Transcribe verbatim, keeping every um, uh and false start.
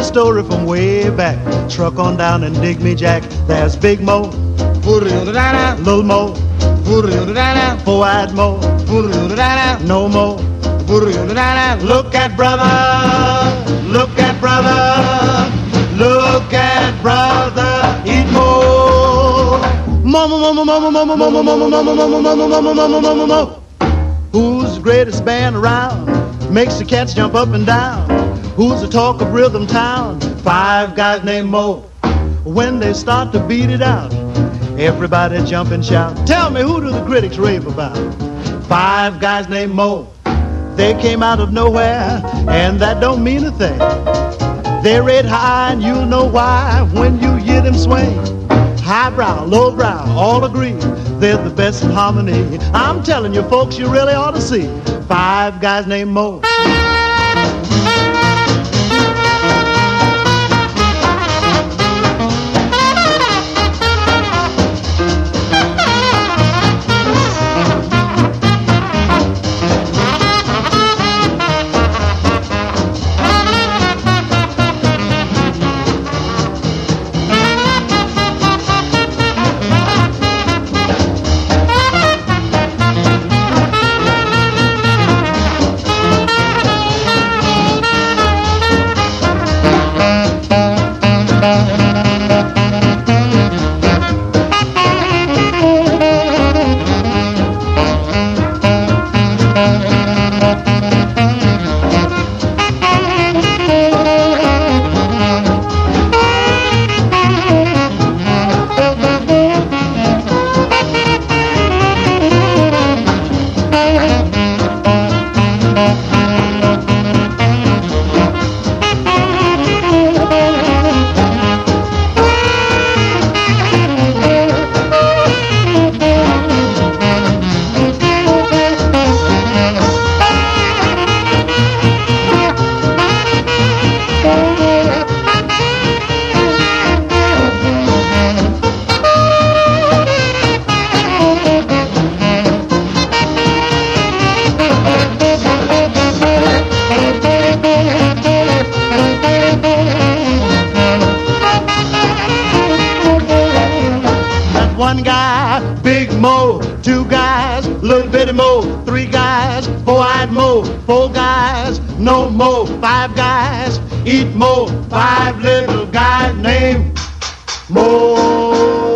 a story from way back. Truck on down and dig me, Jack. There's Big Mo, Little Mo, Four-eyed Mo, No Mo. Look at brother, look at brother, look at brother, eat more. Mama, mama, mama, mama, mama, mama, mama, mama, mama, mama, mama, mama, mama. Who's the greatest band around? Makes the cats jump up and down. Who's the talk of Rhythm Town? Five guys named Mo. When they start to beat it out, everybody jump and shout. Tell me, who do the critics rave about? Five guys named Mo. They came out of nowhere, and that don't mean a thing. They're red high, and you'll know why when you hear them swing. Highbrow, lowbrow, all agree they're the best in harmony. I'm telling you, folks, you really ought to see five guys named Mo. One guy, Big Mo. Two guys, Little Bitty Mo. Three guys, Four-eyed Mo. Four guys, No Mo. Five guys, Eat Mo. Five little guys named Mo.